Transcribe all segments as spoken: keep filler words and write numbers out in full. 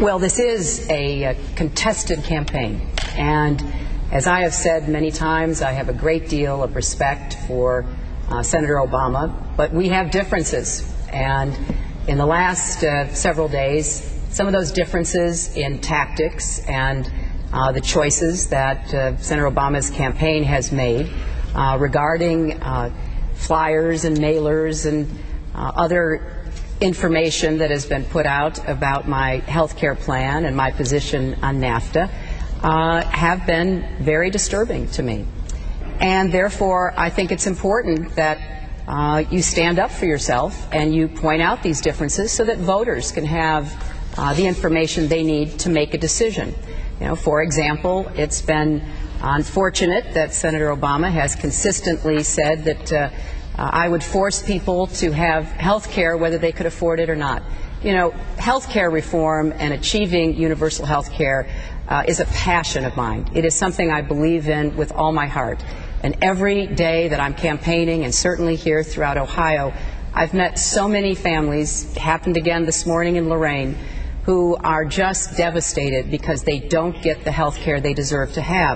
Well, this is a, a contested campaign, and as I have said many times, I have a great deal of respect for uh, Senator Obama, but we have differences, and in the last uh, several days, some of those differences in tactics and uh, the choices that uh, Senator Obama's campaign has made uh, regarding uh, flyers and mailers and uh, other information that has been put out about my health care plan and my position on NAFTA uh, have been very disturbing to me. And therefore, I think it's important that uh, you stand up for yourself and you point out these differences so that voters can have uh, the information they need to make a decision. You know, for example, it's been unfortunate that Senator Obama has consistently said that uh, Uh, I would force people to have health care whether they could afford it or not. You know, health care reform and achieving universal health care uh, is a passion of mine. It is something I believe in with all my heart. And every day that I'm campaigning, and certainly here throughout Ohio, I've met so many families, happened again this morning in Lorain, who are just devastated because they don't get the health care they deserve to have.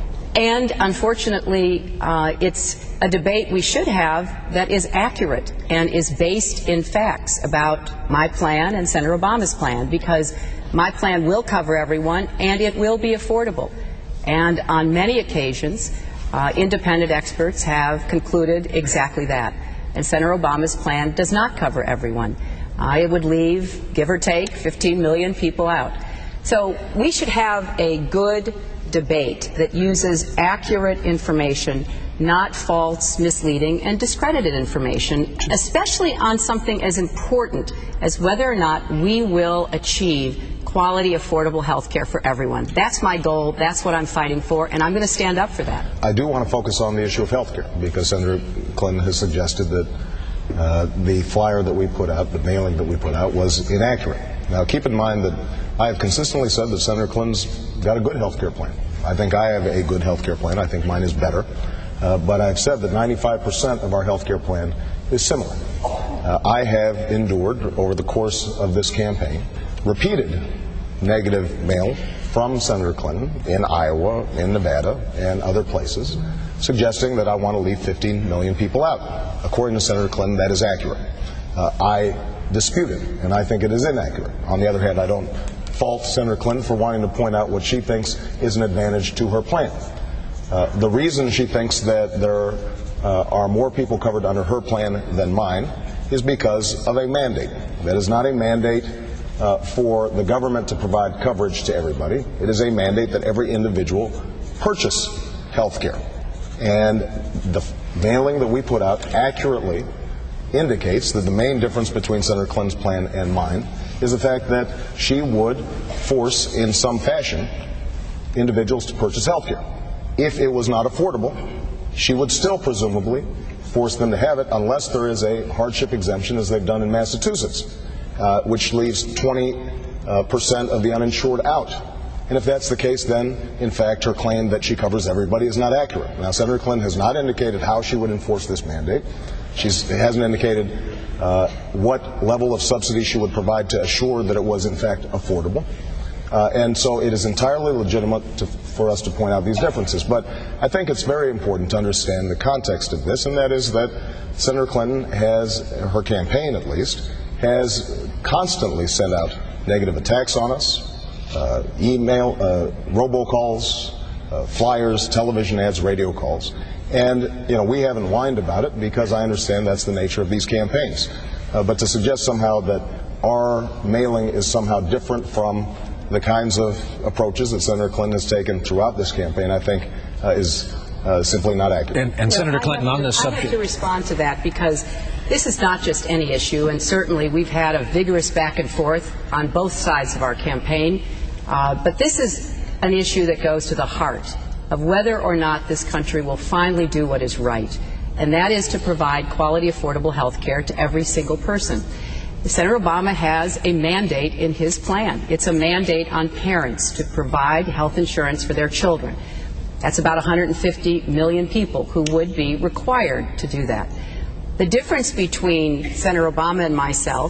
And unfortunately, uh, it's a debate we should have that is accurate and is based in facts about my plan and Senator Obama's plan, because my plan will cover everyone and it will be affordable. And on many occasions, uh, independent experts have concluded exactly that. And Senator Obama's plan does not cover everyone. Uh, it would leave, give or take, fifteen million people out. So we should have a good debate that uses accurate information, not false, misleading, and discredited information, especially on something as important as whether or not we will achieve quality, affordable health care for everyone. That's my goal. That's what I'm fighting for, and I'm going to stand up for that. I do want to focus on the issue of health care, because Senator Clinton has suggested that uh, the flyer that we put out, the mailing that we put out, was inaccurate. Now, keep in mind that I have consistently said that Senator Clinton's got a good health care plan. I think I have a good health care plan. I think mine is better. Uh, but I've said that ninety-five percent of our health care plan is similar. Uh, I have endured, over the course of this campaign, repeated negative mail from Senator Clinton in Iowa, in Nevada, and other places, suggesting that I want to leave fifteen million people out. According to Senator Clinton, that is accurate. Uh, I dispute it, and I think it is inaccurate. On the other hand, I don't fault Senator Clinton for wanting to point out what she thinks is an advantage to her plan. Uh, the reason she thinks that there uh, are more people covered under her plan than mine is because of a mandate. That is not a mandate uh, for the government to provide coverage to everybody. It is a mandate that every individual purchase health care. And the mailing that we put out accurately indicates that the main difference between Senator Clinton's plan and mine is the fact that she would force, in some fashion, individuals to purchase health care. If it was not affordable, she would still presumably force them to have it, unless there is a hardship exemption, as they've done in Massachusetts, uh, which leaves twenty percent of the uninsured out. And if that's the case, then, in fact, her claim that she covers everybody is not accurate. Now, Senator Clinton has not indicated how she would enforce this mandate. She hasn't indicated uh, what level of subsidy she would provide to assure that it was, in fact, affordable. Uh, and so it is entirely legitimate to, for us to point out these differences. But I think it's very important to understand the context of this, and that is that Senator Clinton has, her campaign at least, has constantly sent out negative attacks on us, uh, email, uh, robocalls, uh, flyers, television ads, radio calls. And, you know, we haven't whined about it because I understand that's the nature of these campaigns. Uh, but to suggest somehow that our mailing is somehow different from the kinds of approaches that Senator Clinton has taken throughout this campaign, I think, uh, is uh, simply not accurate. And, and Senator Clinton, on this subject, I have to respond to that, because this is not just any issue, and certainly we've had a vigorous back and forth on both sides of our campaign. Uh, but this is an issue that goes to the heart of whether or not this country will finally do what is right, and that is to provide quality, affordable health care to every single person. Senator Obama has a mandate in his plan. It's a mandate on parents to provide health insurance for their children. That's about one hundred fifty million people who would be required to do that. The difference between Senator Obama and myself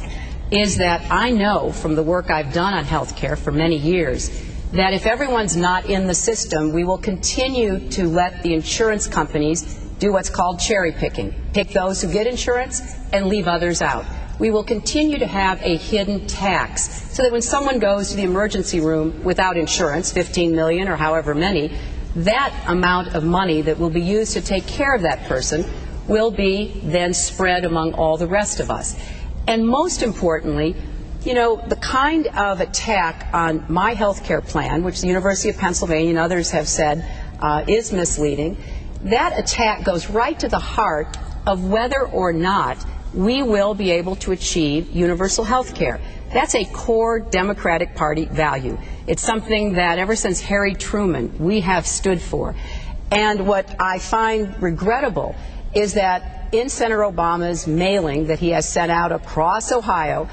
is that I know from the work I've done on health care for many years that if everyone's not in the system, we will continue to let the insurance companies do what's called cherry picking, pick those who get insurance and leave others out. We will continue to have a hidden tax so that when someone goes to the emergency room without insurance, fifteen million or however many, that amount of money that will be used to take care of that person will be then spread among all the rest of us. And most importantly, you know, the kind of attack on my health care plan, which the University of Pennsylvania and others have said uh, is misleading, that attack goes right to the heart of whether or not we will be able to achieve universal health care. That's a core Democratic Party value. It's something that ever since Harry Truman we have stood for. And what I find regrettable is that in Senator Obama's mailing that he has sent out across Ohio,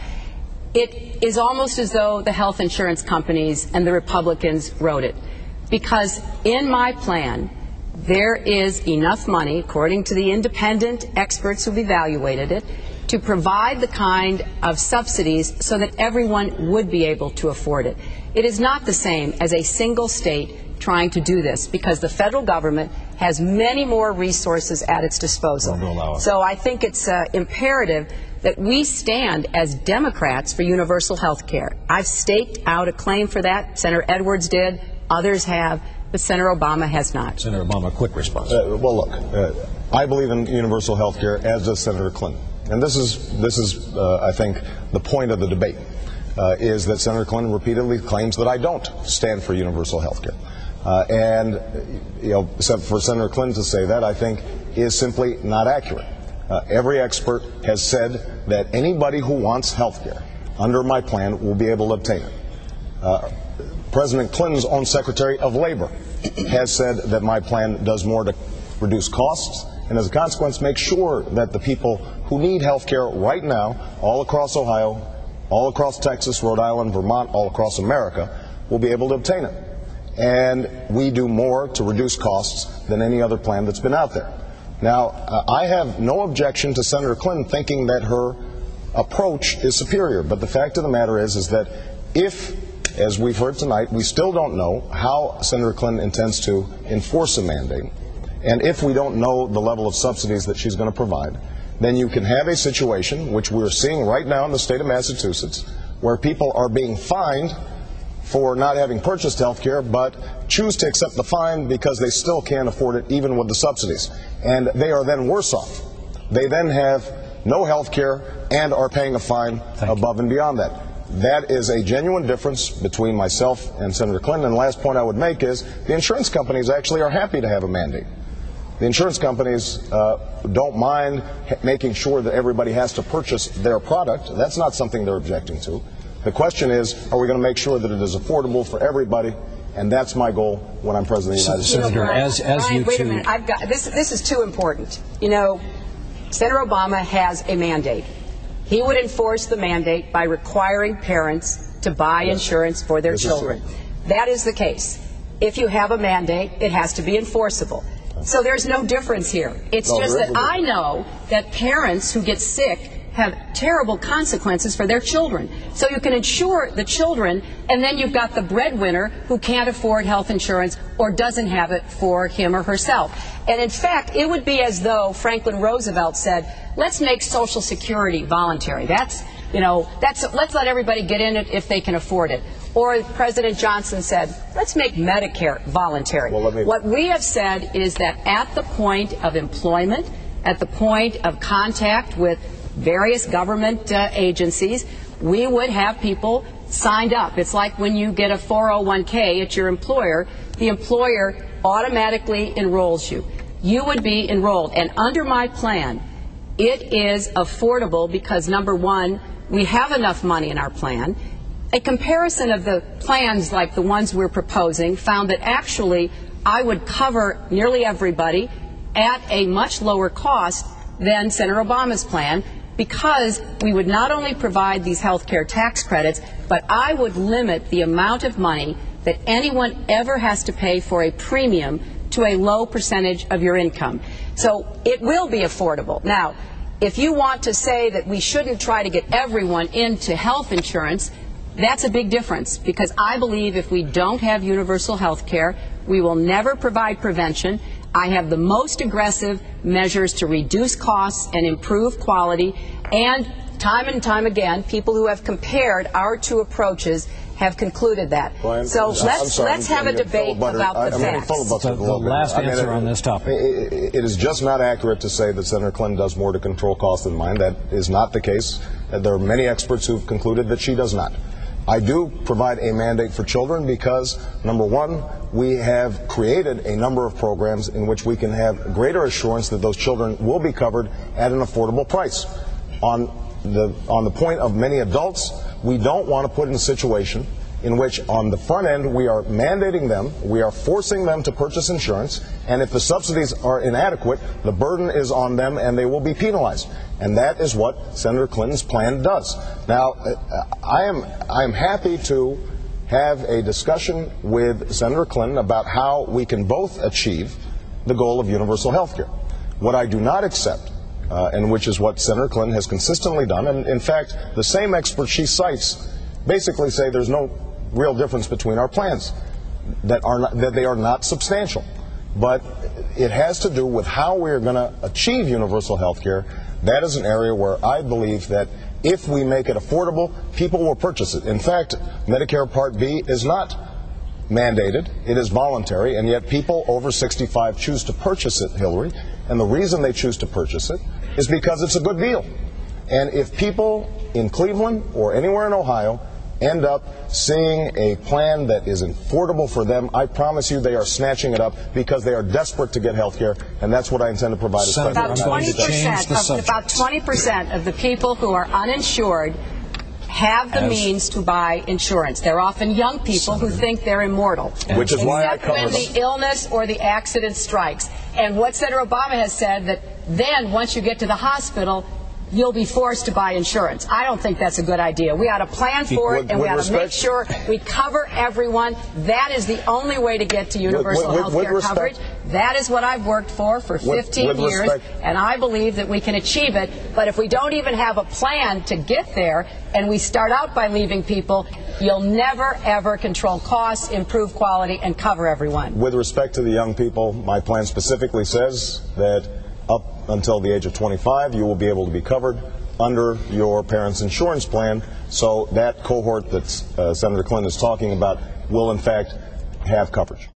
it is almost as though the health insurance companies and the Republicans wrote it. Because in my plan, there is enough money, according to the independent experts who've evaluated it, to provide the kind of subsidies so that everyone would be able to afford it. It is not the same as a single state trying to do this, because the federal government has many more resources at its disposal. So I think it's uh, imperative that we stand as Democrats for universal health care. I've staked out a claim for that. Senator Edwards did. Others have. But Senator Obama has not. Senator Obama, quick response. Uh, well, look, uh, I believe in universal health care, as does Senator Clinton. And this is, this is uh, I think, the point of the debate, uh, is that Senator Clinton repeatedly claims that I don't stand for universal health care. Uh, and, you know, for Senator Clinton to say that, I think, is simply not accurate. Uh, every expert has said that anybody who wants health care under my plan will be able to obtain it. Uh, President Clinton's own Secretary of Labor has said that my plan does more to reduce costs and, as a consequence, make sure that the people who need health care right now, all across Ohio, all across Texas, Rhode Island, Vermont, all across America, will be able to obtain it. And we do more to reduce costs than any other plan that's been out there. Now, uh, I have no objection to Senator Clinton thinking that her approach is superior, but the fact of the matter is, is that if, as we've heard tonight, we still don't know how Senator Clinton intends to enforce a mandate, and if we don't know the level of subsidies that she's going to provide, then you can have a situation, which we're seeing right now in the state of Massachusetts, where people are being fined for not having purchased health care, but choose to accept the fine because they still can't afford it, even with the subsidies. And they are then worse off. They then have no health care and are paying a fine Thank above you. and beyond that. That is a genuine difference between myself and Senator Clinton. And the last point I would make is the insurance companies actually are happy to have a mandate. The insurance companies uh, don't mind making sure that everybody has to purchase their product. That's not something they're objecting to. The question is, are we going to make sure that it is affordable for everybody? And that's my goal when I'm President of the United States. Senator, as, as Brian, you wait two... a minute. I've got, this, this is too important. You know, Senator Obama has a mandate. He would enforce the mandate by requiring parents to buy yes. insurance for their this children. Is that is the case. If you have a mandate, it has to be enforceable. So there's no difference here. It's no, just that I know that parents who get sick have terrible consequences for their children. So you can insure the children, and then you've got the breadwinner who can't afford health insurance or doesn't have it for him or herself. And in fact, it would be as though Franklin Roosevelt said, let's make Social Security voluntary. That's, you know, that's, let's let everybody get in it if they can afford it. Or President Johnson said, let's make Medicare voluntary. Well, let me... What we have said is that at the point of employment, at the point of contact with various government uh, agencies, we would have people signed up. It's like when you get a four oh one k at your employer, the employer automatically enrolls you. You would be enrolled. And under my plan, it is affordable because, number one, we have enough money in our plan. A comparison of the plans like the ones we're proposing found that actually I would cover nearly everybody at a much lower cost than Senator Obama's plan, because we would not only provide these health care tax credits, but I would limit the amount of money that anyone ever has to pay for a premium to a low percentage of your income. So it will be affordable. Now, if you want to say that we shouldn't try to get everyone into health insurance, that's a big difference, because I believe if we don't have universal health care, we will never provide prevention. I have the most aggressive measures to reduce costs and improve quality, and time and time again, people who have compared our two approaches have concluded that. Well, so I'm let's sorry, let's have a debate about the I'm facts. filibuster The, the last I mean, answer it, on this topic. It, it, it is just not accurate to say that Senator Clinton does more to control costs than mine. That is not the case. There are many experts who've concluded that she does not. I do provide a mandate for children because, number one, we have created a number of programs in which we can have greater assurance that those children will be covered at an affordable price. On the, on the point of many adults, we don't want to put in a situation in which on the front end we are mandating them, we are forcing them to purchase insurance, and if the subsidies are inadequate, the burden is on them and they will be penalized. And that is what Senator Clinton's plan does. Now, I am, I am happy to have a discussion with Senator Clinton about how we can both achieve the goal of universal health care. What I do not accept, uh, and which is what Senator Clinton has consistently done, and in fact, the same experts she cites basically say there's no real difference between our plans, that are not, that they are not substantial. But it has to do with how we are going to achieve universal health care. That is an area where I believe that if we make it affordable, people will purchase it. In fact, Medicare Part B is not mandated. It is voluntary, and yet people over sixty-five choose to purchase it, Hillary. And the reason they choose to purchase it is because it's a good deal. And if people in Cleveland or anywhere in Ohio end up seeing a plan that is affordable for them, I promise you they are snatching it up because they are desperate to get health care, and that's what I intend to provide. Senator, About twenty percent of, about twenty percent of the people who are uninsured have the As, means to buy insurance. They're often young people Senator, who think they're immortal. Which is why I cover when them. the illness or the accident strikes. And what Senator Obama has said, that then once you get to the hospital, you'll be forced to buy insurance. I don't think that's a good idea. We ought to plan for it, and we ought to make sure we cover everyone. That is the only way to get to universal with, with, health with care respect, coverage. That is what I've worked for for fifteen with, with years, respect, and I believe that we can achieve it. But if we don't even have a plan to get there, and we start out by leaving people, you'll never, ever control costs, improve quality, and cover everyone. With respect to the young people, my plan specifically says that up until the age of twenty-five, you will be able to be covered under your parents' insurance plan. So that cohort that uh, Senator Clinton is talking about will, in fact, have coverage.